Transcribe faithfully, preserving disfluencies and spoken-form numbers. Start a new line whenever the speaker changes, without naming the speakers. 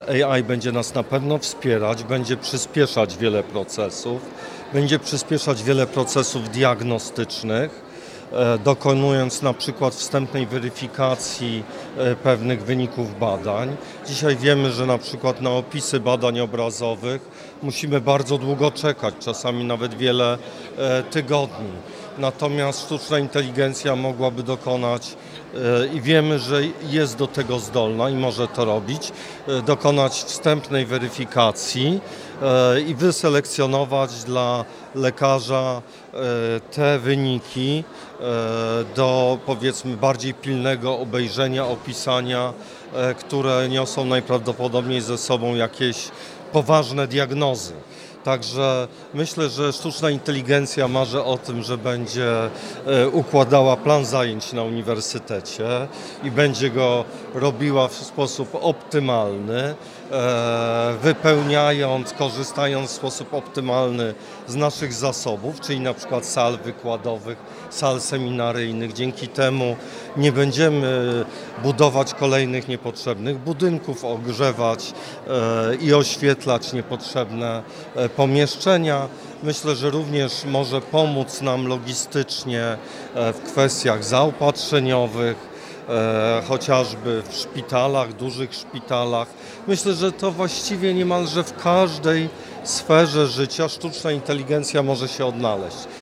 A I będzie nas na pewno wspierać, będzie przyspieszać wiele procesów, będzie przyspieszać wiele procesów diagnostycznych, dokonując na przykład wstępnej weryfikacji pewnych wyników badań. Dzisiaj wiemy, że na przykład na opisy badań obrazowych musimy bardzo długo czekać, czasami nawet wiele tygodni. Natomiast sztuczna inteligencja mogłaby dokonać, i wiemy, że jest do tego zdolna i może to robić, dokonać wstępnej weryfikacji i wyselekcjonować dla lekarza te wyniki do, powiedzmy, bardziej pilnego obejrzenia, opisania, które niosą najprawdopodobniej ze sobą jakieś poważne diagnozy. Także myślę, że sztuczna inteligencja marzy o tym, że będzie układała plan zajęć na uniwersytecie i będzie go robiła w sposób optymalny, wypełniając, korzystając w sposób optymalny z naszych zasobów, czyli na przykład sal wykładowych, sal seminaryjnych. Dzięki temu nie będziemy budować kolejnych niepotrzebnych budynków, ogrzewać i oświetlać niepotrzebne pomieszczenia. Myślę, że również może pomóc nam logistycznie w kwestiach zaopatrzeniowych, chociażby w szpitalach, dużych szpitalach. Myślę, że to właściwie niemalże w każdej sferze życia sztuczna inteligencja może się odnaleźć.